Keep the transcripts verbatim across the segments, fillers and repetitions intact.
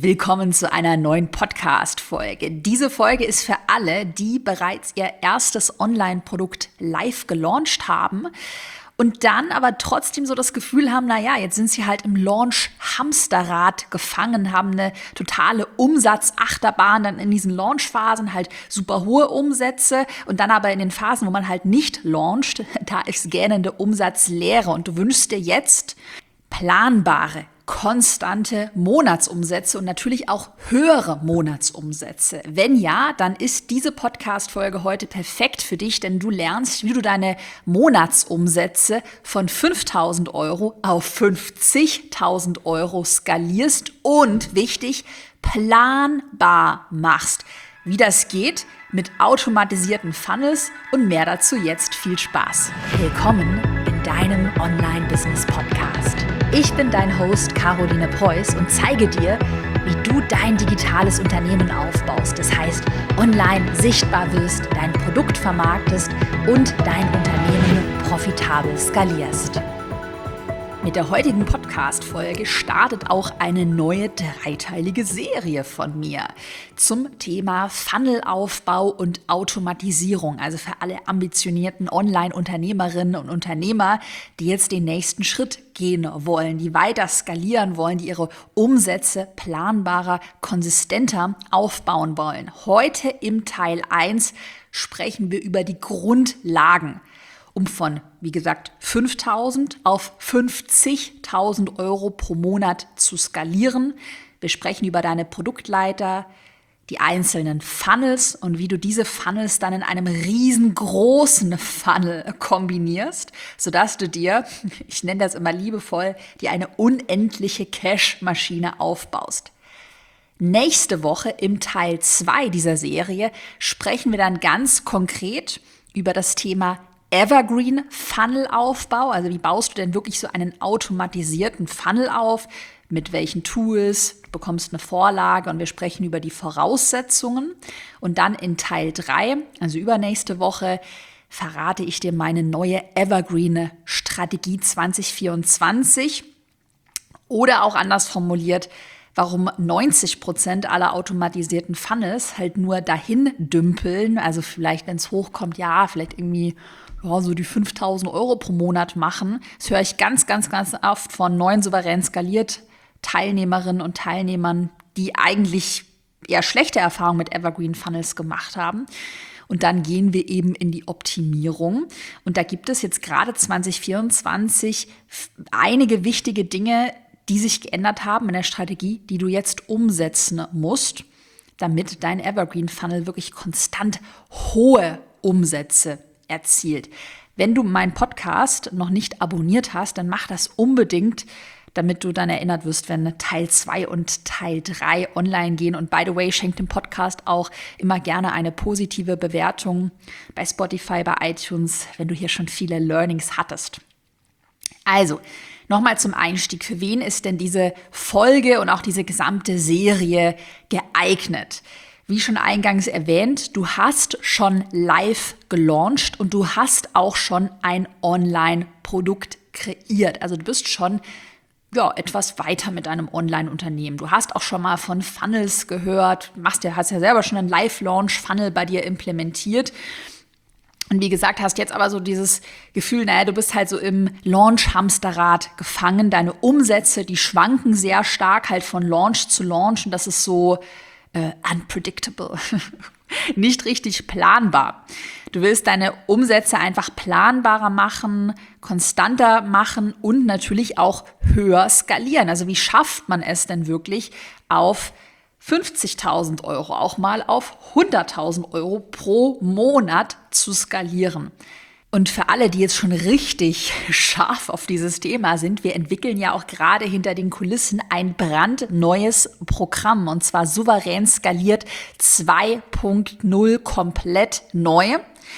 Willkommen zu einer neuen Podcast-Folge. Diese Folge ist für alle, die bereits ihr erstes Online-Produkt live gelauncht haben und dann aber trotzdem so das Gefühl haben, naja, jetzt sind sie halt im Launch-Hamsterrad gefangen, haben eine totale Umsatzachterbahn, dann in diesen Launch-Phasen halt super hohe Umsätze und dann aber in den Phasen, wo man halt nicht launcht, da ist gähnende Umsatzleere und du wünschst dir jetzt planbare, konstante Monatsumsätze und natürlich auch höhere Monatsumsätze. Wenn ja, dann ist diese Podcast-Folge heute perfekt für dich, denn du lernst, wie du deine Monatsumsätze von fünftausend Euro auf fünfzigtausend Euro skalierst und, wichtig, planbar machst. Wie das geht mit automatisierten Funnels und mehr dazu jetzt. Viel Spaß. Willkommen in deinem Online-Business-Podcast. Ich bin dein Host Caroline Preuß und zeige dir, wie du dein digitales Unternehmen aufbaust. Das heißt, online sichtbar wirst, dein Produkt vermarktest und dein Unternehmen profitabel skalierst. Mit der heutigen Podcast-Folge startet auch eine neue dreiteilige Serie von mir zum Thema Funnelaufbau und Automatisierung. Also für alle ambitionierten Online-Unternehmerinnen und Unternehmer, die jetzt den nächsten Schritt gehen wollen, die weiter skalieren wollen, die ihre Umsätze planbarer, konsistenter aufbauen wollen. Heute im Teil eins sprechen wir über die Grundlagen, um von, wie gesagt, fünftausend auf fünfzigtausend Euro pro Monat zu skalieren. Wir sprechen über deine Produktleiter, die einzelnen Funnels und wie du diese Funnels dann in einem riesengroßen Funnel kombinierst, sodass du dir, ich nenne das immer liebevoll, dir eine unendliche Cash-Maschine aufbaust. Nächste Woche im Teil zwei dieser Serie sprechen wir dann ganz konkret über das Thema Evergreen Funnelaufbau, also wie baust du denn wirklich so einen automatisierten Funnel auf, mit welchen Tools, du bekommst eine Vorlage und wir sprechen über die Voraussetzungen. Und dann in Teil drei, also übernächste Woche, verrate ich dir meine neue Evergreen Strategie zwanzig vierundzwanzig oder auch anders formuliert, warum neunzig Prozent aller automatisierten Funnels halt nur dahin dümpeln, also vielleicht, wenn es hochkommt, ja, vielleicht irgendwie ja, so die fünftausend Euro pro Monat machen. Das höre ich ganz, ganz, ganz oft von neuen souverän skaliert Teilnehmerinnen und Teilnehmern, die eigentlich eher schlechte Erfahrungen mit Evergreen Funnels gemacht haben. Und dann gehen wir eben in die Optimierung. Und da gibt es jetzt gerade zwanzig vierundzwanzig einige wichtige Dinge, die sich geändert haben in der Strategie, die du jetzt umsetzen musst, damit dein Evergreen Funnel wirklich konstant hohe Umsätze erzielt. Wenn du meinen Podcast noch nicht abonniert hast, dann mach das unbedingt, damit du dann erinnert wirst, wenn Teil zwei und Teil drei online gehen. Und by the way, schenk dem Podcast auch immer gerne eine positive Bewertung bei Spotify, bei iTunes, wenn du hier schon viele Learnings hattest. Also, nochmal zum Einstieg. Für wen ist denn diese Folge und auch diese gesamte Serie geeignet? Wie schon eingangs erwähnt, du hast schon live gelauncht und du hast auch schon ein Online-Produkt kreiert. Also du bist schon ja, etwas weiter mit deinem Online-Unternehmen. Du hast auch schon mal von Funnels gehört, machst ja, hast ja selber schon einen Live-Launch-Funnel bei dir implementiert. Und wie gesagt, hast jetzt aber so dieses Gefühl, naja, du bist halt so im Launch-Hamsterrad gefangen. Deine Umsätze, die schwanken sehr stark halt von Launch zu Launch und das ist so Uh, unpredictable, nicht richtig planbar. Du willst deine Umsätze einfach planbarer machen, konstanter machen und natürlich auch höher skalieren. Also wie schafft man es denn wirklich auf fünfzigtausend Euro, auch mal auf hunderttausend Euro pro Monat zu skalieren? Und für alle, die jetzt schon richtig scharf auf dieses Thema sind, wir entwickeln ja auch gerade hinter den Kulissen ein brandneues Programm und zwar Souverän skaliert zwei Punkt null komplett neu.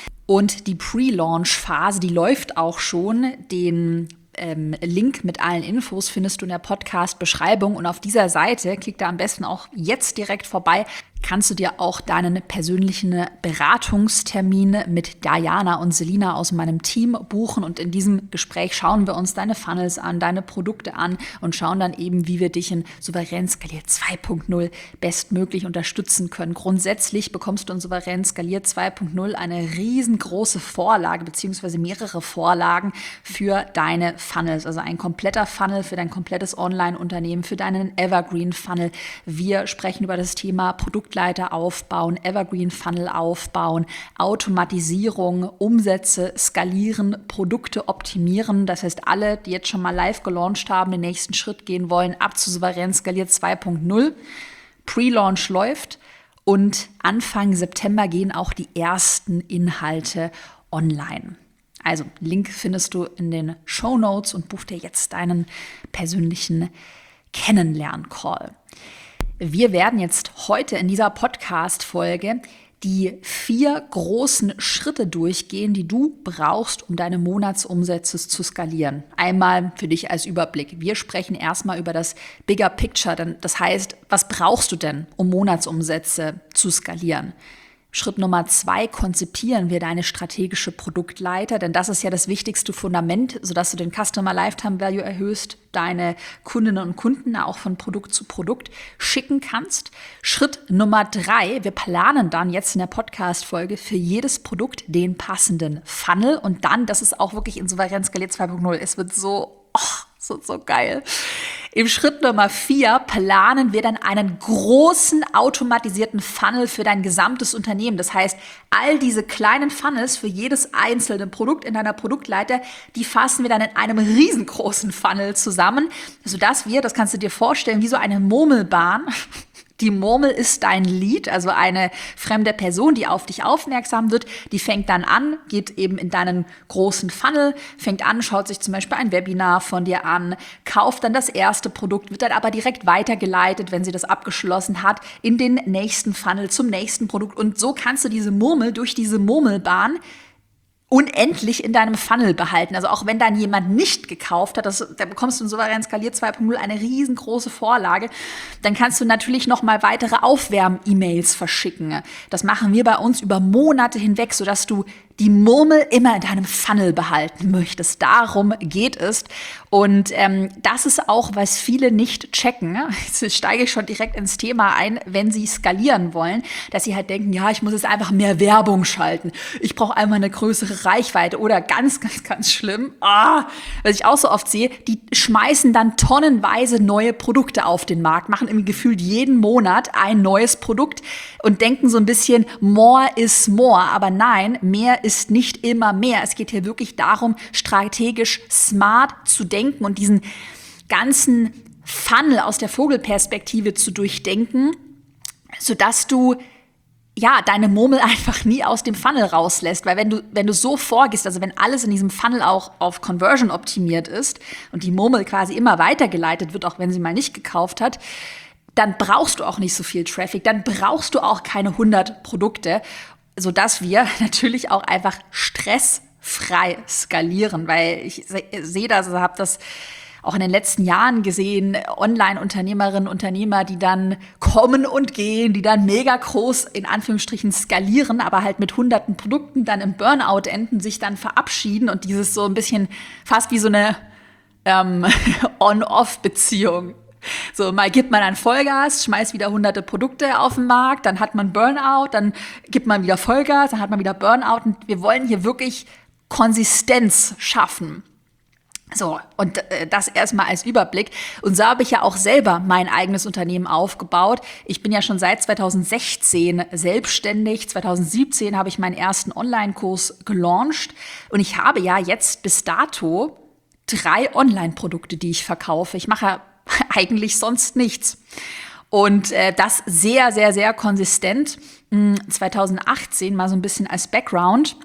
Und die Pre-Launch-Phase, die läuft auch schon. Den ähm, Link mit allen Infos findest du in der Podcast-Beschreibung und auf dieser Seite, klick da am besten auch jetzt direkt vorbei, kannst du dir auch deinen persönlichen Beratungstermin mit Diana und Selina aus meinem Team buchen. Und in diesem Gespräch schauen wir uns deine Funnels an, deine Produkte an und schauen dann eben, wie wir dich in Souverän Skaliert zwei Punkt null bestmöglich unterstützen können. Grundsätzlich bekommst du in Souverän Skaliert zwei Punkt null eine riesengroße Vorlage beziehungsweise mehrere Vorlagen für deine Funnels. Also ein kompletter Funnel für dein komplettes Online-Unternehmen, für deinen Evergreen-Funnel. Wir sprechen über das Thema Produkt Leiter aufbauen, Evergreen Funnel aufbauen, Automatisierung, Umsätze skalieren, Produkte optimieren. Das heißt, alle, die jetzt schon mal live gelauncht haben, den nächsten Schritt gehen wollen, ab zu Souverän Skaliert zwei Punkt null. Pre-Launch läuft und Anfang September gehen auch die ersten Inhalte online. Also Link findest du in den Shownotes und buch dir jetzt deinen persönlichen Kennenlern-Call. Wir werden jetzt heute in dieser Podcast-Folge die vier großen Schritte durchgehen, die du brauchst, um deine Monatsumsätze zu skalieren. Einmal für dich als Überblick. Wir sprechen erstmal über das Bigger Picture. Denn das heißt, was brauchst du denn, um Monatsumsätze zu skalieren? Schritt Nummer zwei, konzipieren wir deine strategische Produktleiter, denn das ist ja das wichtigste Fundament, sodass du den Customer Lifetime Value erhöhst, deine Kundinnen und Kunden auch von Produkt zu Produkt schicken kannst. Schritt Nummer drei, wir planen dann jetzt in der Podcast-Folge für jedes Produkt den passenden Funnel und dann, das ist auch wirklich in Souverän Skaliert zwei Punkt null, es wird so, oh, so, so geil. Im Schritt Nummer vier planen wir dann einen großen automatisierten Funnel für dein gesamtes Unternehmen. Das heißt, all diese kleinen Funnels für jedes einzelne Produkt in deiner Produktleiter, die fassen wir dann in einem riesengroßen Funnel zusammen, sodass wir, das kannst du dir vorstellen, wie so eine Murmelbahn. Die Murmel ist dein Lead, also eine fremde Person, die auf dich aufmerksam wird. Die fängt dann an, geht eben in deinen großen Funnel, fängt an, schaut sich zum Beispiel ein Webinar von dir an, kauft dann das erste Produkt, wird dann aber direkt weitergeleitet, wenn sie das abgeschlossen hat, in den nächsten Funnel zum nächsten Produkt. Und so kannst du diese Murmel durch diese Murmelbahn unendlich in deinem Funnel behalten. Also auch wenn dann jemand nicht gekauft hat, das, da bekommst du in Souverän Skaliert zwei Punkt null eine riesengroße Vorlage, dann kannst du natürlich noch mal weitere Aufwärm-E-Mails verschicken. Das machen wir bei uns über Monate hinweg, sodass du die Murmel immer in deinem Funnel behalten möchtest. Darum geht es. Und ähm, das ist auch, was viele nicht checken. Jetzt steige ich schon direkt ins Thema ein, wenn sie skalieren wollen, dass sie halt denken, ja, ich muss jetzt einfach mehr Werbung schalten. Ich brauche einmal eine größere Reichweite. Oder ganz, ganz, ganz schlimm, ah, was ich auch so oft sehe, die schmeißen dann tonnenweise neue Produkte auf den Markt, machen im Gefühl jeden Monat ein neues Produkt und denken so ein bisschen, more is more. Aber nein, mehr ist nicht immer mehr. Es geht hier wirklich darum, strategisch smart zu denken und diesen ganzen Funnel aus der Vogelperspektive zu durchdenken, sodass du ja deine Murmel einfach nie aus dem Funnel rauslässt. Weil wenn du, wenn du so vorgehst, also wenn alles in diesem Funnel auch auf Conversion optimiert ist und die Murmel quasi immer weitergeleitet wird, auch wenn sie mal nicht gekauft hat, dann brauchst du auch nicht so viel Traffic, dann brauchst du auch keine hundert Produkte, sodass wir natürlich auch einfach stressfrei skalieren, weil ich sehe das, also habe das auch in den letzten Jahren gesehen, Online-Unternehmerinnen, Unternehmer, die dann kommen und gehen, die dann mega groß in Anführungsstrichen skalieren, aber halt mit hunderten Produkten dann im Burnout enden, sich dann verabschieden und dieses so ein bisschen fast wie so eine ähm, On-Off-Beziehung. So, mal gibt man dann Vollgas, schmeißt wieder hunderte Produkte auf den Markt, dann hat man Burnout, dann gibt man wieder Vollgas, dann hat man wieder Burnout. Und wir wollen hier wirklich Konsistenz schaffen. So, und äh, das erstmal als Überblick. Und so habe ich ja auch selber mein eigenes Unternehmen aufgebaut. Ich bin ja schon seit zweitausendsechzehn selbstständig. zweitausendsiebzehn habe ich meinen ersten Online-Kurs gelauncht. Und ich habe ja jetzt bis dato drei Online-Produkte, die ich verkaufe. Ich mache eigentlich sonst nichts. Und äh, das sehr, sehr, sehr konsistent. zweitausendachtzehn, mal so ein bisschen als Background,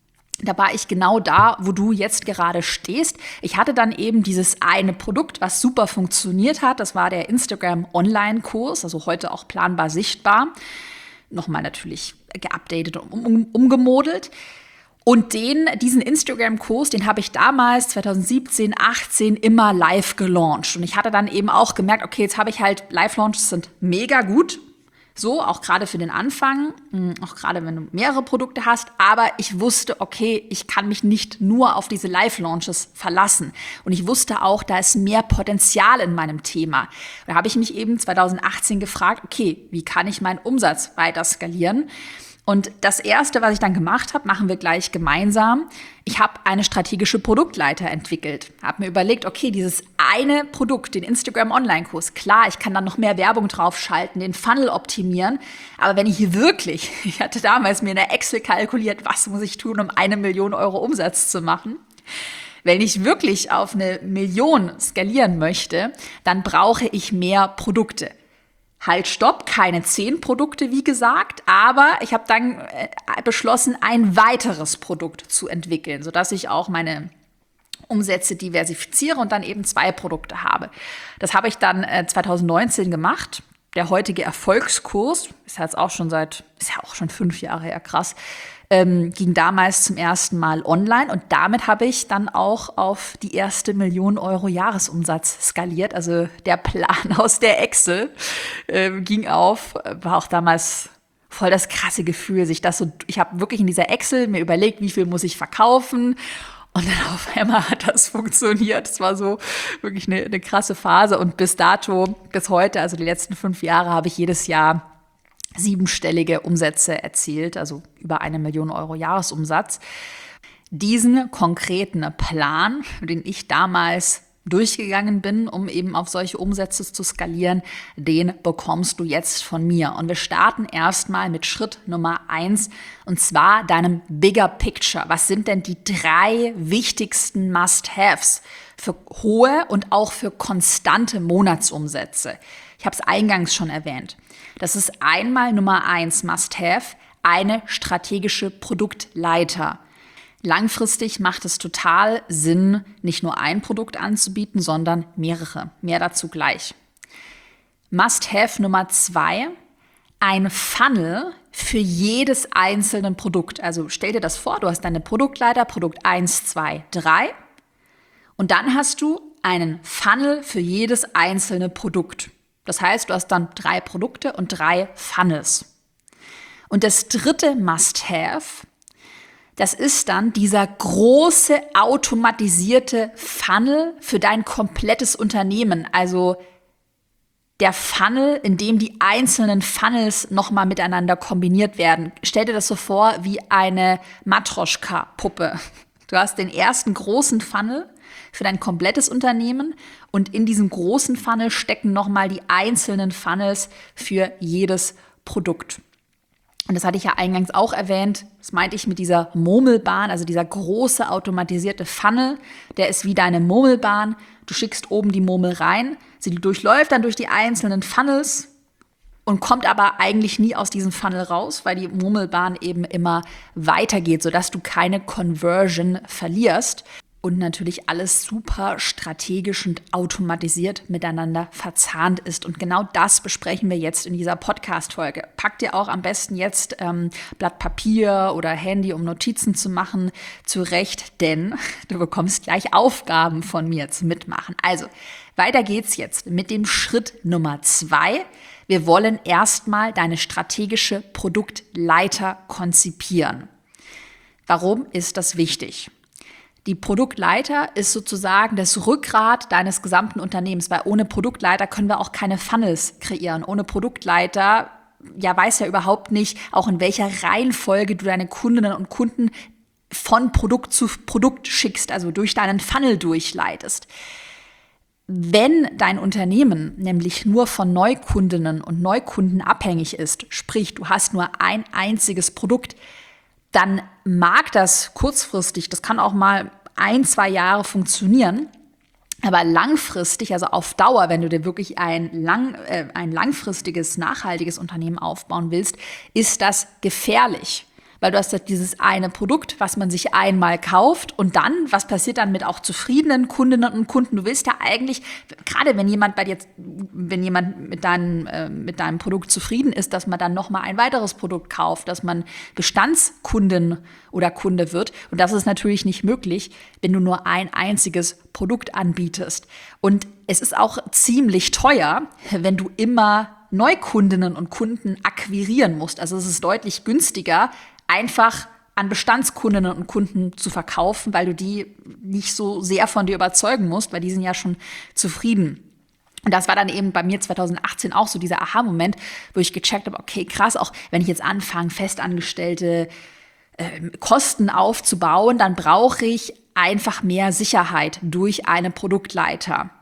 da war ich genau da, wo du jetzt gerade stehst. Ich hatte dann eben dieses eine Produkt, was super funktioniert hat. Das war der Instagram-Online-Kurs, also heute auch planbar sichtbar. Nochmal natürlich geupdatet und um, um, umgemodelt. Und den, diesen Instagram-Kurs, den habe ich damals zweitausendsiebzehn, achtzehn immer live gelauncht. Und ich hatte dann eben auch gemerkt, okay, jetzt habe ich halt Live-Launches sind mega gut. So, auch gerade für den Anfang, auch gerade wenn du mehrere Produkte hast. Aber ich wusste, okay, ich kann mich nicht nur auf diese Live-Launches verlassen. Und ich wusste auch, da ist mehr Potenzial in meinem Thema. Da habe ich mich eben zwanzig achtzehn gefragt, okay, wie kann ich meinen Umsatz weiter skalieren? Und das Erste, was ich dann gemacht habe, machen wir gleich gemeinsam. Ich habe eine strategische Produktleiter entwickelt. Habe mir überlegt, okay, dieses eine Produkt, den Instagram-Online-Kurs, klar, ich kann dann noch mehr Werbung draufschalten, den Funnel optimieren. Aber wenn ich hier wirklich, ich hatte damals mir in der Excel kalkuliert, was muss ich tun, um eine Million Euro Umsatz zu machen? Wenn ich wirklich auf eine Million skalieren möchte, dann brauche ich mehr Produkte. Halt, stopp, keine zehn Produkte, wie gesagt, aber ich habe dann äh, beschlossen, ein weiteres Produkt zu entwickeln, sodass ich auch meine Umsätze diversifiziere und dann eben zwei Produkte habe. Das habe ich dann äh, zwanzig neunzehn gemacht. Der heutige Erfolgskurs, ist ja jetzt auch schon seit, ist ja auch schon fünf Jahre her, krass, ähm, ging damals zum ersten Mal online und damit habe ich dann auch auf die erste Million Euro Jahresumsatz skaliert. Also der Plan aus der Excel äh, ging auf, war auch damals voll das krasse Gefühl, sich das so, ich habe wirklich in dieser Excel mir überlegt, wie viel muss ich verkaufen. Und dann auf einmal hat das funktioniert. Es war so wirklich eine, eine krasse Phase. Und bis dato, bis heute, also die letzten fünf Jahre, habe ich jedes Jahr siebenstellige Umsätze erzielt, also über eine Million Euro Jahresumsatz. Diesen konkreten Plan, den ich damals durchgegangen bin, um eben auf solche Umsätze zu skalieren, den bekommst du jetzt von mir. Und wir starten erstmal mit Schritt Nummer eins, und zwar deinem Bigger Picture. Was sind denn die drei wichtigsten Must-Haves für hohe und auch für konstante Monatsumsätze? Ich habe es eingangs schon erwähnt. Das ist einmal Nummer eins Must-Have, eine strategische Produktleiter. Langfristig macht es total Sinn, nicht nur ein Produkt anzubieten, sondern mehrere. Mehr dazu gleich. Must-Have Nummer zwei, ein Funnel für jedes einzelne Produkt. Also stell dir das vor, du hast deine Produktleiter, Produkt eins, zwei, drei und dann hast du einen Funnel für jedes einzelne Produkt. Das heißt, du hast dann drei Produkte und drei Funnels. Und das dritte Must-Have, das ist dann dieser große automatisierte Funnel für dein komplettes Unternehmen. Also der Funnel, in dem die einzelnen Funnels nochmal miteinander kombiniert werden. Stell dir das so vor wie eine Matroschka-Puppe. Du hast den ersten großen Funnel für dein komplettes Unternehmen und in diesem großen Funnel stecken nochmal die einzelnen Funnels für jedes Produkt. Und das hatte ich ja eingangs auch erwähnt, das meinte ich mit dieser Murmelbahn, also dieser große automatisierte Funnel, der ist wie deine Murmelbahn. Du schickst oben die Murmel rein, sie durchläuft dann durch die einzelnen Funnels und kommt aber eigentlich nie aus diesem Funnel raus, weil die Murmelbahn eben immer weitergeht, sodass du keine Conversion verlierst. Und natürlich alles super strategisch und automatisiert miteinander verzahnt ist. Und genau das besprechen wir jetzt in dieser Podcast-Folge. Pack dir auch am besten jetzt ähm, Blatt Papier oder Handy, um Notizen zu machen, zurecht, denn du bekommst gleich Aufgaben von mir zum Mitmachen. Also, weiter geht's jetzt mit dem Schritt Nummer zwei. Wir wollen erstmal deine strategische Produktleiter konzipieren. Warum ist das wichtig? Die Produktleiter ist sozusagen das Rückgrat deines gesamten Unternehmens, weil ohne Produktleiter können wir auch keine Funnels kreieren. Ohne Produktleiter, ja, weiß ja überhaupt nicht, auch in welcher Reihenfolge du deine Kundinnen und Kunden von Produkt zu Produkt schickst, also durch deinen Funnel durchleitest. Wenn dein Unternehmen nämlich nur von Neukundinnen und Neukunden abhängig ist, sprich, du hast nur ein einziges Produkt, dann mag das kurzfristig, das kann auch mal ein, zwei Jahre funktionieren, aber langfristig, also auf Dauer, wenn du dir wirklich ein, lang, äh, ein langfristiges, nachhaltiges Unternehmen aufbauen willst, ist das gefährlich. Weil du hast halt dieses eine Produkt, was man sich einmal kauft und dann, was passiert dann mit auch zufriedenen Kundinnen und Kunden? Du willst ja eigentlich, gerade wenn jemand bei dir, wenn jemand mit deinem, äh, mit deinem Produkt zufrieden ist, dass man dann nochmal ein weiteres Produkt kauft, dass man Bestandskundin oder Kunde wird. Und das ist natürlich nicht möglich, wenn du nur ein einziges Produkt anbietest. Und es ist auch ziemlich teuer, wenn du immer Neukundinnen und Kunden akquirieren musst. Also es ist deutlich günstiger, einfach an Bestandskundinnen und Kunden zu verkaufen, weil du die nicht so sehr von dir überzeugen musst, weil die sind ja schon zufrieden. Und das war dann eben bei mir zwanzig achtzehn auch so dieser Aha-Moment, wo ich gecheckt habe, okay, krass, auch wenn ich jetzt anfange, Festangestellte äh, Kosten aufzubauen, dann brauche ich einfach mehr Sicherheit durch einen Produktleiter.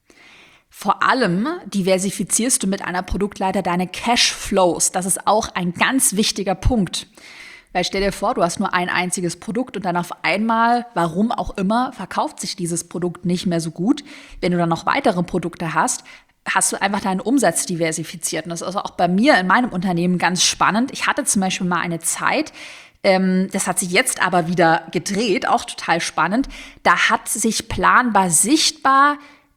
Vor allem diversifizierst du mit einer Produktleiter deine Cashflows. Das ist auch ein ganz wichtiger Punkt. Weil stell dir vor, du hast nur ein einziges Produkt und dann auf einmal, warum auch immer, verkauft sich dieses Produkt nicht mehr so gut. Wenn du dann noch weitere Produkte hast, hast du einfach deinen Umsatz diversifiziert. Und das ist also auch bei mir in meinem Unternehmen ganz spannend. Ich hatte zum Beispiel mal eine Zeit, ähm, das hat sich jetzt aber wieder gedreht, auch total spannend. Da hat sich planbar sichtbar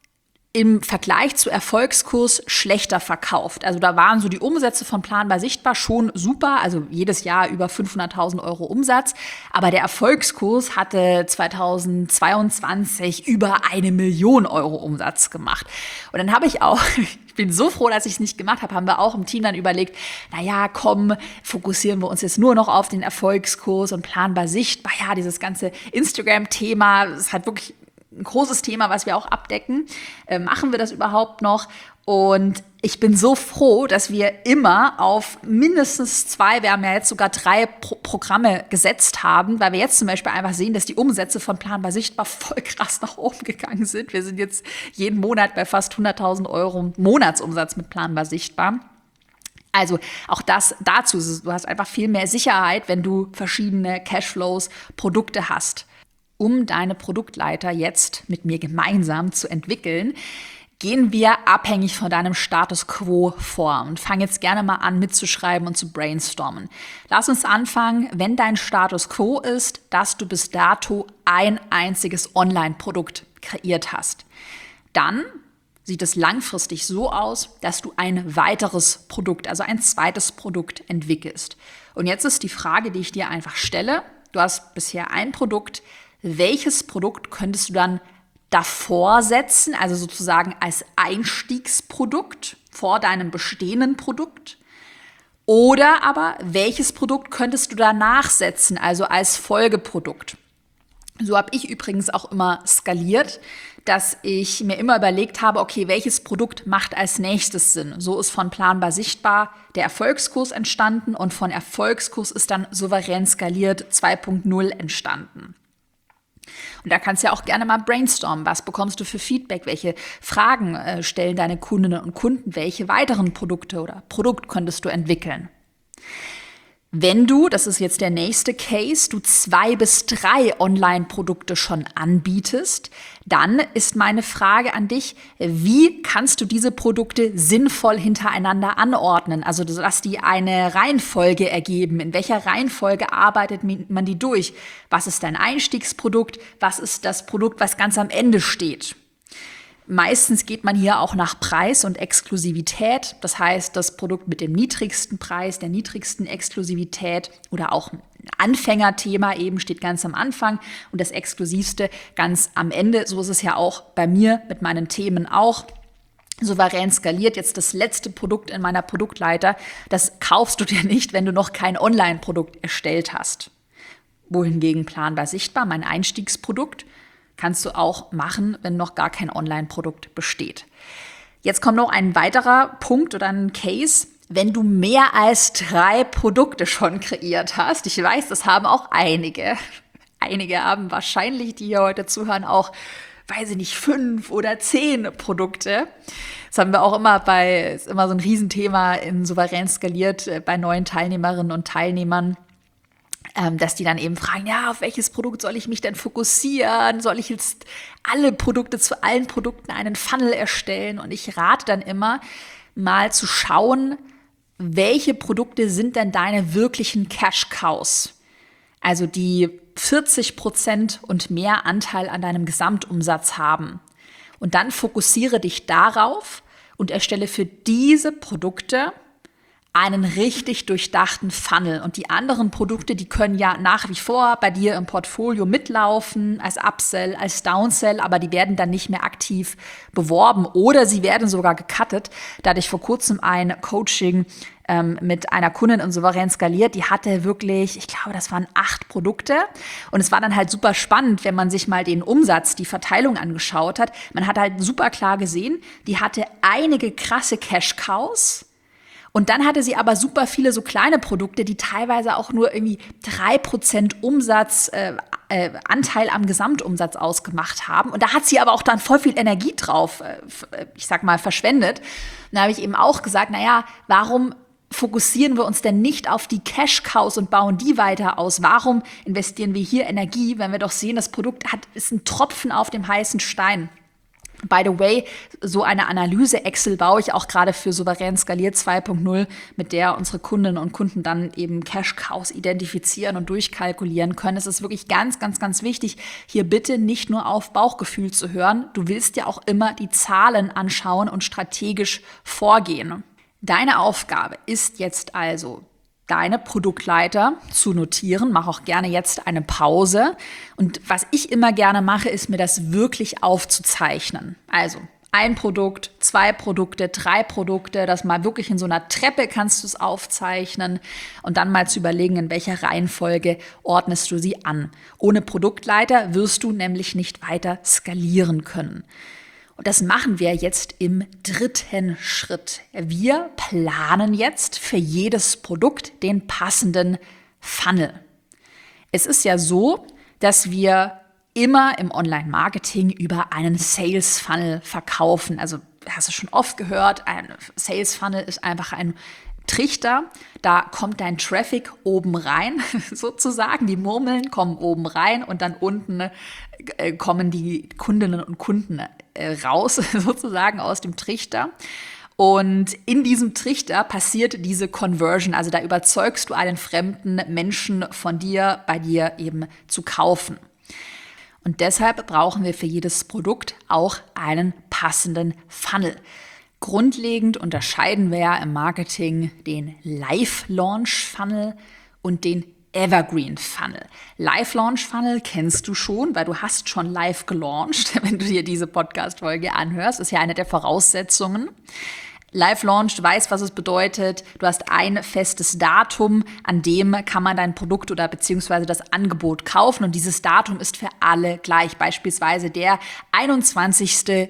im Vergleich zu Erfolgskurs schlechter verkauft. Also da waren so die Umsätze von Planbar Sichtbar schon super, also jedes Jahr über fünfhunderttausend Euro Umsatz. Aber der Erfolgskurs hatte zweitausendzweiundzwanzig über eine Million Euro Umsatz gemacht. Und dann habe ich auch, ich bin so froh, dass ich es nicht gemacht habe, haben wir auch im Team dann überlegt, naja, komm, fokussieren wir uns jetzt nur noch auf den Erfolgskurs und Planbar Sichtbar. Ja, dieses ganze Instagram-Thema, das hat wirklich ein großes Thema, was wir auch abdecken. Äh, machen wir das überhaupt noch? Und ich bin so froh, dass wir immer auf mindestens zwei, wir haben ja jetzt sogar drei Pro- Programme gesetzt haben, weil wir jetzt zum Beispiel einfach sehen, dass die Umsätze von Planbar Sichtbar voll krass nach oben gegangen sind. Wir sind jetzt jeden Monat bei fast hunderttausend Euro Monatsumsatz mit Planbar Sichtbar. Also auch das dazu, du hast einfach viel mehr Sicherheit, wenn du verschiedene Cashflows, Produkte hast. Um deine Produktleiter jetzt mit mir gemeinsam zu entwickeln, gehen wir abhängig von deinem Status quo vor und fang jetzt gerne mal an mitzuschreiben und zu brainstormen. Lass uns anfangen, wenn dein Status quo ist, dass du bis dato ein einziges Online-Produkt kreiert hast. Dann sieht es langfristig so aus, dass du ein weiteres Produkt, also ein zweites Produkt entwickelst. Und jetzt ist die Frage, die ich dir einfach stelle. Du hast bisher ein Produkt. Welches Produkt könntest du dann davor setzen, also sozusagen als Einstiegsprodukt vor deinem bestehenden Produkt? Oder aber welches Produkt könntest du danach setzen, also als Folgeprodukt? So habe ich übrigens auch immer skaliert, dass ich mir immer überlegt habe, okay, welches Produkt macht als nächstes Sinn? So ist von Planbar Sichtbar der Erfolgskurs entstanden und von Erfolgskurs ist dann souverän skaliert zwei Punkt null entstanden. Und da kannst du ja auch gerne mal brainstormen. Was bekommst du für Feedback? Welche Fragen äh, stellen deine Kundinnen und Kunden? Welche weiteren Produkte oder Produkt könntest du entwickeln? Wenn du, das ist jetzt der nächste Case, du zwei bis drei Online-Produkte schon anbietest, dann ist meine Frage an dich, wie kannst du diese Produkte sinnvoll hintereinander anordnen? Also, dass die eine Reihenfolge ergeben. In welcher Reihenfolge arbeitet man die durch? Was ist dein Einstiegsprodukt? Was ist das Produkt, was ganz am Ende steht? Meistens geht man hier auch nach Preis und Exklusivität. Das heißt, das Produkt mit dem niedrigsten Preis, der niedrigsten Exklusivität oder auch ein Anfängerthema eben steht ganz am Anfang und das Exklusivste ganz am Ende. So ist es ja auch bei mir mit meinen Themen auch. Souverän skaliert, jetzt das letzte Produkt in meiner Produktleiter, das kaufst du dir nicht, wenn du noch kein Online-Produkt erstellt hast. Wohingegen Planbar Sichtbar, mein Einstiegsprodukt, kannst du auch machen, wenn noch gar kein Online-Produkt besteht. Jetzt kommt noch ein weiterer Punkt oder ein Case, wenn du mehr als drei Produkte schon kreiert hast. Ich weiß, das haben auch einige. Einige haben wahrscheinlich, die hier heute zuhören, auch, weiß ich nicht, fünf oder zehn Produkte. Das haben wir auch immer bei, ist immer so ein Riesenthema in Souverän skaliert bei neuen Teilnehmerinnen und Teilnehmern. Dass die dann eben fragen, ja, auf welches Produkt soll ich mich denn fokussieren? Soll ich jetzt alle Produkte zu allen Produkten einen Funnel erstellen? Und ich rate dann immer, mal zu schauen, welche Produkte sind denn deine wirklichen Cash-Cows? Also die vierzig Prozent und mehr Anteil an deinem Gesamtumsatz haben. Und dann fokussiere dich darauf und erstelle für diese Produkte einen richtig durchdachten Funnel. Und die anderen Produkte, die können ja nach wie vor bei dir im Portfolio mitlaufen, als Upsell, als Downsell, aber die werden dann nicht mehr aktiv beworben oder sie werden sogar gecuttet. Da hatte ich vor kurzem ein Coaching ähm, mit einer Kundin in Souverän skaliert, die hatte wirklich, ich glaube, das waren acht Produkte und es war dann halt super spannend, wenn man sich mal den Umsatz, die Verteilung angeschaut hat. Man hat halt super klar gesehen, die hatte einige krasse Cash-Cows. Und dann hatte sie aber super viele so kleine Produkte, die teilweise auch nur irgendwie drei Prozent Umsatz, äh, äh, Anteil am Gesamtumsatz ausgemacht haben. Und da hat sie aber auch dann voll viel Energie drauf, äh, ich sag mal, verschwendet. Und da habe ich eben auch gesagt, naja, warum fokussieren wir uns denn nicht auf die Cash-Cows und bauen die weiter aus? Warum investieren wir hier Energie, wenn wir doch sehen, das Produkt hat, ist ein Tropfen auf dem heißen Stein? By the way, so eine Analyse-Excel baue ich auch gerade für Souverän skaliert zwei Punkt null, mit der unsere Kundinnen und Kunden dann eben Cash-Cows identifizieren und durchkalkulieren können. Es ist wirklich ganz, ganz, ganz wichtig, hier bitte nicht nur auf Bauchgefühl zu hören. Du willst ja auch immer die Zahlen anschauen und strategisch vorgehen. Deine Aufgabe ist jetzt also, deine Produktleiter zu notieren. Mach auch gerne jetzt eine Pause. Und was ich immer gerne mache, ist mir das wirklich aufzuzeichnen. Also ein Produkt, zwei Produkte, drei Produkte, das mal wirklich in so einer Treppe kannst du es aufzeichnen und dann mal zu überlegen, in welcher Reihenfolge ordnest du sie an. Ohne Produktleiter wirst du nämlich nicht weiter skalieren können. Und das machen wir jetzt im dritten Schritt. Wir planen jetzt für jedes Produkt den passenden Funnel. Es ist ja so, dass wir immer im Online-Marketing über einen Sales-Funnel verkaufen. Also hast du schon oft gehört, ein Sales-Funnel ist einfach ein Trichter, da kommt dein Traffic oben rein, sozusagen. Die Murmeln kommen oben rein und dann unten äh, kommen die Kundinnen und Kunden äh, raus, sozusagen aus dem Trichter. Und in diesem Trichter passiert diese Conversion, also da überzeugst du einen fremden Menschen von dir, bei dir eben zu kaufen. Und deshalb brauchen wir für jedes Produkt auch einen passenden Funnel. Grundlegend unterscheiden wir ja im Marketing den Live-Launch-Funnel und den Evergreen-Funnel. Live-Launch-Funnel kennst du schon, weil du hast schon live gelauncht, wenn du dir diese Podcast-Folge anhörst. Das ist ja eine der Voraussetzungen. Live-Launch, du weißt, was es bedeutet. Du hast ein festes Datum, an dem kann man dein Produkt oder beziehungsweise das Angebot kaufen. Und dieses Datum ist für alle gleich, beispielsweise der einundzwanzigsten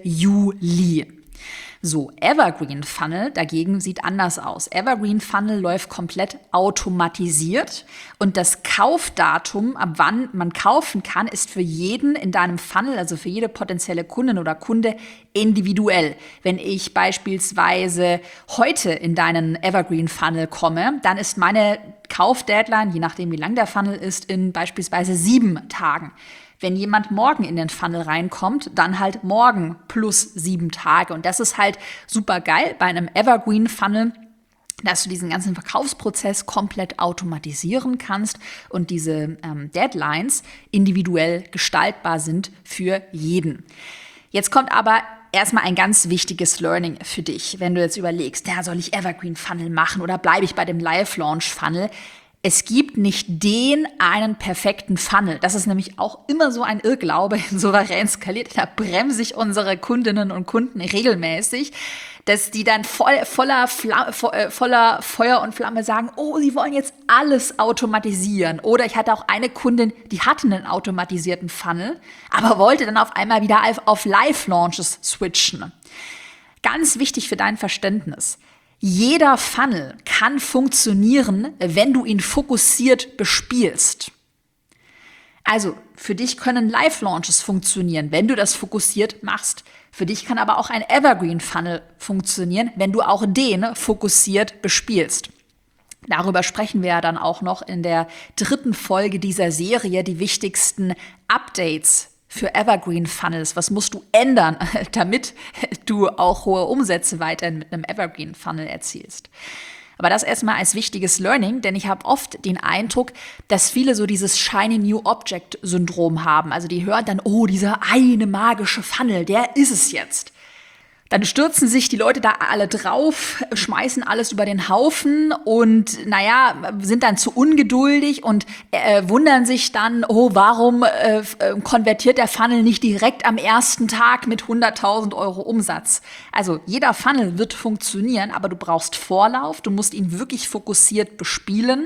Juli. So, Evergreen Funnel dagegen sieht anders aus. Evergreen Funnel läuft komplett automatisiert und das Kaufdatum, ab wann man kaufen kann, ist für jeden in deinem Funnel, also für jede potenzielle Kundin oder Kunde, individuell. Wenn ich beispielsweise heute in deinen Evergreen Funnel komme, dann ist meine Kaufdeadline, je nachdem wie lang der Funnel ist, in beispielsweise sieben Tagen. Wenn jemand morgen in den Funnel reinkommt, dann halt morgen plus sieben Tage. Und das ist halt super geil bei einem Evergreen-Funnel, dass du diesen ganzen Verkaufsprozess komplett automatisieren kannst und diese ähm, Deadlines individuell gestaltbar sind für jeden. Jetzt kommt aber erstmal ein ganz wichtiges Learning für dich, wenn du jetzt überlegst, ja, soll ich Evergreen-Funnel machen oder bleibe ich bei dem Live-Launch-Funnel? Es gibt nicht den einen perfekten Funnel. Das ist nämlich auch immer so ein Irrglaube in Souverän skaliert. Da bremse ich unsere Kundinnen und Kunden regelmäßig, dass die dann voll, voller, Fla- voller Feuer und Flamme sagen, oh, sie wollen jetzt alles automatisieren. Oder ich hatte auch eine Kundin, die hatte einen automatisierten Funnel, aber wollte dann auf einmal wieder auf Live-Launches switchen. Ganz wichtig für dein Verständnis. Jeder Funnel kann funktionieren, wenn du ihn fokussiert bespielst. Also für dich können Live-Launches funktionieren, wenn du das fokussiert machst. Für dich kann aber auch ein Evergreen-Funnel funktionieren, wenn du auch den fokussiert bespielst. Darüber sprechen wir ja dann auch noch in der dritten Folge dieser Serie, die wichtigsten Updates für Evergreen Funnels. Was musst du ändern, damit du auch hohe Umsätze weiterhin mit einem Evergreen Funnel erzielst? Aber das erstmal als wichtiges Learning, denn ich habe oft den Eindruck, dass viele so dieses Shiny New Object Syndrom haben. Also die hören dann, oh, dieser eine magische Funnel, der ist es jetzt. Dann stürzen sich die Leute da alle drauf, schmeißen alles über den Haufen und naja, sind dann zu ungeduldig und äh, wundern sich dann, oh, warum äh, konvertiert der Funnel nicht direkt am ersten Tag mit hunderttausend Euro Umsatz? Also jeder Funnel wird funktionieren, aber du brauchst Vorlauf, du musst ihn wirklich fokussiert bespielen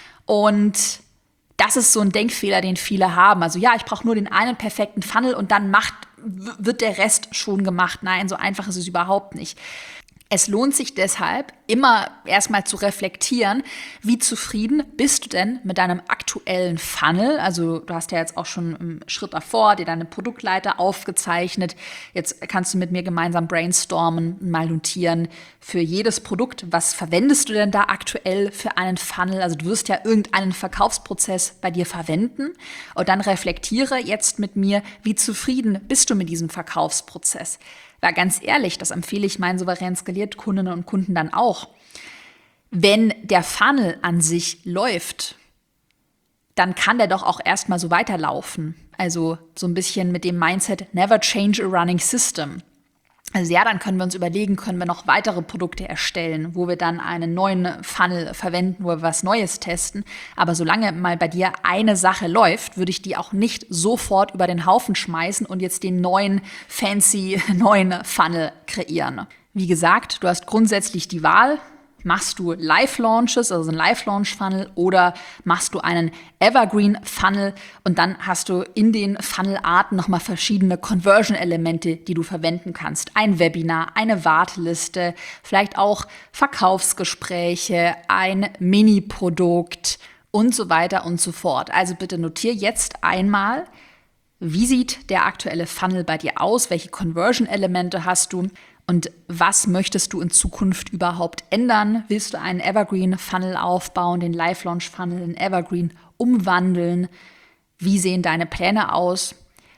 und das ist so ein Denkfehler, den viele haben. Also ja, ich brauche nur den einen perfekten Funnel und dann macht, wird der Rest schon gemacht. Nein, so einfach ist es überhaupt nicht. Es lohnt sich deshalb, immer erstmal zu reflektieren, wie zufrieden bist du denn mit deinem aktuellen Funnel? Also du hast ja jetzt auch schon einen Schritt davor dir deine Produktleiter aufgezeichnet. Jetzt kannst du mit mir gemeinsam brainstormen, mal notieren für jedes Produkt. Was verwendest du denn da aktuell für einen Funnel? Also du wirst ja irgendeinen Verkaufsprozess bei dir verwenden. Und dann reflektiere jetzt mit mir, wie zufrieden bist du mit diesem Verkaufsprozess? Weil ganz ehrlich, das empfehle ich meinen souverän skaliert Kundinnen und Kunden dann auch. Wenn der Funnel an sich läuft, dann kann der doch auch erstmal so weiterlaufen. Also so ein bisschen mit dem Mindset, never change a running system. Also ja, dann können wir uns überlegen, können wir noch weitere Produkte erstellen, wo wir dann einen neuen Funnel verwenden, wo wir was Neues testen. Aber solange mal bei dir eine Sache läuft, würde ich die auch nicht sofort über den Haufen schmeißen und jetzt den neuen, fancy, neuen Funnel kreieren. Wie gesagt, du hast grundsätzlich die Wahl. Machst du Live-Launches, also einen Live-Launch-Funnel, oder machst du einen Evergreen-Funnel und dann hast du in den Funnel-Arten nochmal verschiedene Conversion-Elemente, die du verwenden kannst. Ein Webinar, eine Warteliste, vielleicht auch Verkaufsgespräche, ein Mini-Produkt und so weiter und so fort. Also bitte notiere jetzt einmal, wie sieht der aktuelle Funnel bei dir aus, welche Conversion-Elemente hast du? Und was möchtest du in Zukunft überhaupt ändern? Willst du einen Evergreen-Funnel aufbauen, den Live-Launch-Funnel in Evergreen umwandeln? Wie sehen deine Pläne aus?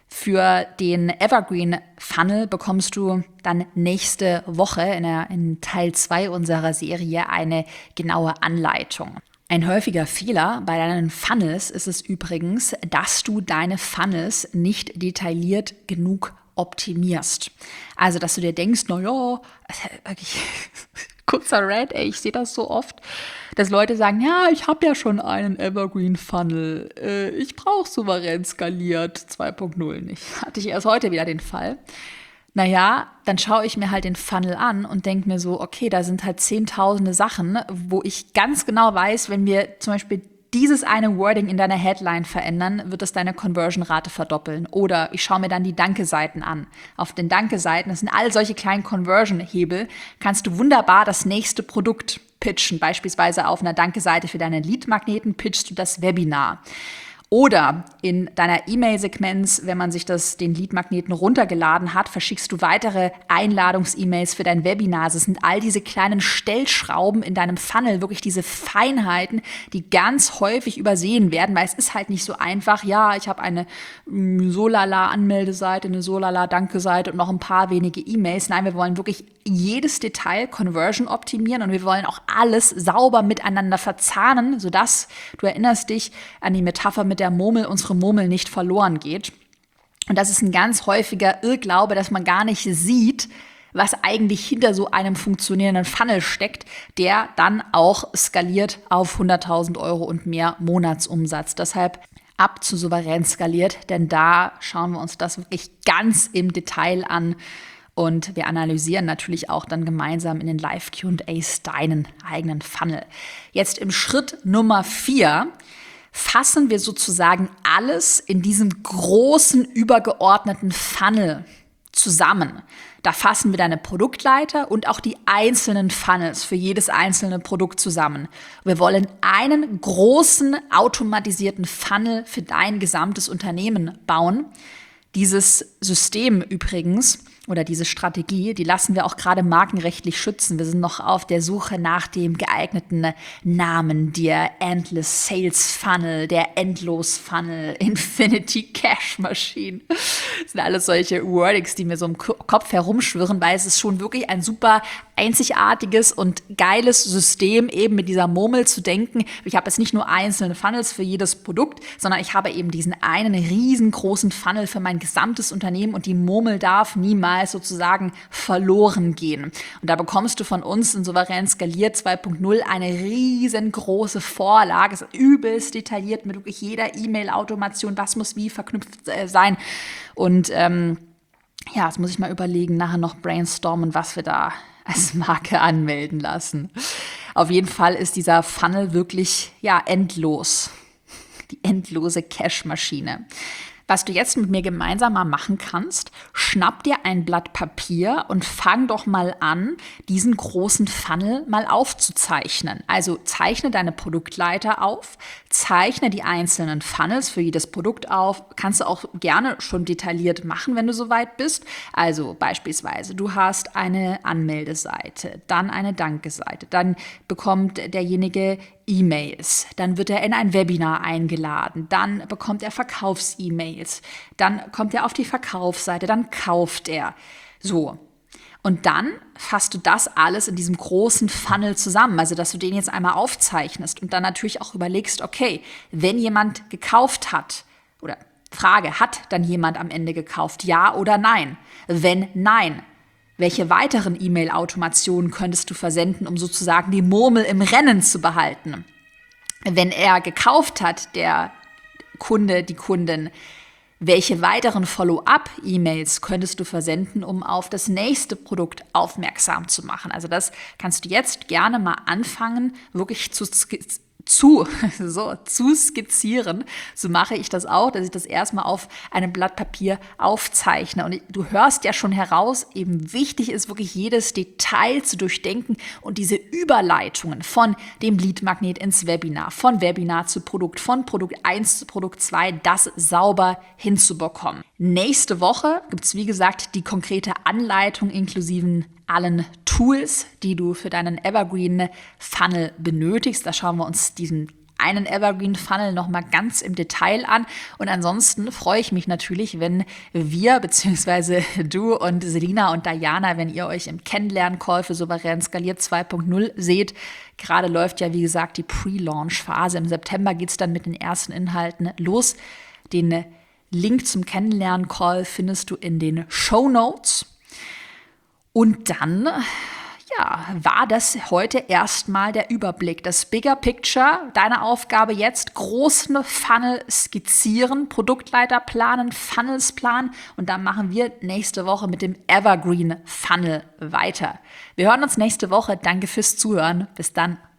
Für den Evergreen-Funnel bekommst du dann nächste Woche in, der, in Teil zwei unserer Serie eine genaue Anleitung. Ein häufiger Fehler bei deinen Funnels ist es übrigens, dass du deine Funnels nicht detailliert genug optimierst. Also, dass du dir denkst, na ja, wirklich kurzer Rant, ey, ich sehe das so oft, dass Leute sagen, ja, ich habe ja schon einen Evergreen-Funnel, äh, ich brauche souverän skaliert zwei Punkt null nicht. Hatte ich erst heute wieder den Fall. Naja, dann schaue ich mir halt den Funnel an und denke mir so, okay, da sind halt zehntausende Sachen, wo ich ganz genau weiß, wenn wir zum Beispiel dieses eine Wording in deiner Headline verändern, wird es deine Conversion-Rate verdoppeln. Oder ich schaue mir dann die Danke-Seiten an. Auf den Danke-Seiten, das sind all solche kleinen Conversion-Hebel, kannst du wunderbar das nächste Produkt pitchen. Beispielsweise auf einer Danke-Seite für deinen Lead-Magneten pitchst du das Webinar. Oder in deiner E-Mail-Sequenz, wenn man sich das, den Lead-Magneten runtergeladen hat, verschickst du weitere Einladungs-E-Mails für dein Webinar. Das sind all diese kleinen Stellschrauben in deinem Funnel, wirklich diese Feinheiten, die ganz häufig übersehen werden, weil es ist halt nicht so einfach, ja, ich habe eine mm, Solala-Anmeldeseite, eine Solala-Danke-Seite und noch ein paar wenige E-Mails. Nein, wir wollen wirklich jedes Detail Conversion optimieren und wir wollen auch alles sauber miteinander verzahnen, sodass, du erinnerst dich an die Metapher mit der Murmel, unsere Murmel nicht verloren geht. Und das ist ein ganz häufiger Irrglaube, dass man gar nicht sieht, was eigentlich hinter so einem funktionierenden Funnel steckt, der dann auch skaliert auf hunderttausend Euro und mehr Monatsumsatz. Deshalb ab zu souverän skaliert, denn da schauen wir uns das wirklich ganz im Detail an. Und wir analysieren natürlich auch dann gemeinsam in den Live-Q und A's deinen eigenen Funnel. Jetzt im Schritt Nummer vier fassen wir sozusagen alles in diesem großen, übergeordneten Funnel zusammen. Da fassen wir deine Produktleiter und auch die einzelnen Funnels für jedes einzelne Produkt zusammen. Wir wollen einen großen, automatisierten Funnel für dein gesamtes Unternehmen bauen. Dieses System übrigens oder diese Strategie, die lassen wir auch gerade markenrechtlich schützen. Wir sind noch auf der Suche nach dem geeigneten Namen, der Endless Sales Funnel, der Endlos Funnel, Infinity Cash Machine. Das sind alles solche Wordings, die mir so im Kopf herumschwirren, weil es ist schon wirklich ein super einzigartiges und geiles System, eben mit dieser Murmel zu denken. Ich habe jetzt nicht nur einzelne Funnels für jedes Produkt, sondern ich habe eben diesen einen riesengroßen Funnel für mein gesamtes Unternehmen und die Murmel darf niemals sozusagen verloren gehen. Und da bekommst du von uns in Souverän Skaliert zwei Punkt null eine riesengroße Vorlage. Es ist übelst detailliert mit wirklich jeder E-Mail-Automation, was muss wie verknüpft äh, sein. Und ähm, ja, jetzt muss ich mal überlegen, nachher noch brainstormen, was wir da als Marke anmelden lassen. Auf jeden Fall ist dieser Funnel wirklich, ja, endlos. Die endlose Cash-Maschine. Was du jetzt mit mir gemeinsam mal machen kannst, schnapp dir ein Blatt Papier und fang doch mal an, diesen großen Funnel mal aufzuzeichnen. Also zeichne deine Produktleiter auf, zeichne die einzelnen Funnels für jedes Produkt auf. Kannst du auch gerne schon detailliert machen, wenn du soweit bist. Also beispielsweise, du hast eine Anmeldeseite, dann eine Danke-Seite, dann bekommt derjenige E-Mails, dann wird er in ein Webinar eingeladen, dann bekommt er Verkaufs-E-Mails, dann kommt er auf die Verkaufsseite, dann kauft er. So. Und dann fasst du das alles in diesem großen Funnel zusammen, also dass du den jetzt einmal aufzeichnest und dann natürlich auch überlegst, okay, wenn jemand gekauft hat, oder Frage, hat dann jemand am Ende gekauft, ja oder nein? Wenn nein, welche weiteren E-Mail-Automationen könntest du versenden, um sozusagen die Murmel im Rennen zu behalten? Wenn er gekauft hat, der Kunde, die Kundin, welche weiteren Follow-up-E-Mails könntest du versenden, um auf das nächste Produkt aufmerksam zu machen? Also das kannst du jetzt gerne mal anfangen, wirklich zu skizzieren. Zu, so, zu skizzieren. So mache ich das auch, dass ich das erstmal auf einem Blatt Papier aufzeichne. Und du hörst ja schon heraus, eben wichtig ist wirklich jedes Detail zu durchdenken und diese Überleitungen von dem Lead-Magnet ins Webinar, von Webinar zu Produkt, von Produkt eins zu Produkt zwei, das sauber hinzubekommen. Nächste Woche gibt es, wie gesagt, die konkrete Anleitung inklusive allen Tools, die du für deinen Evergreen Funnel benötigst. Da schauen wir uns diesen einen Evergreen Funnel nochmal ganz im Detail an. Und ansonsten freue ich mich natürlich, wenn wir, beziehungsweise du und Selina und Diana, wenn ihr euch im Kennenlernen-Call für Souverän Skaliert zwei Punkt null seht. Gerade läuft ja, wie gesagt, die Pre-Launch-Phase. Im September geht es dann mit den ersten Inhalten los. Den Link zum Kennenlernen-Call findest du in den Shownotes. Und dann, ja, war das heute erstmal der Überblick, das Bigger Picture. Deine Aufgabe jetzt, großen Funnel skizzieren, Produktleiter planen, Funnels planen und dann machen wir nächste Woche mit dem Evergreen Funnel weiter. Wir hören uns nächste Woche. Danke fürs Zuhören. Bis dann.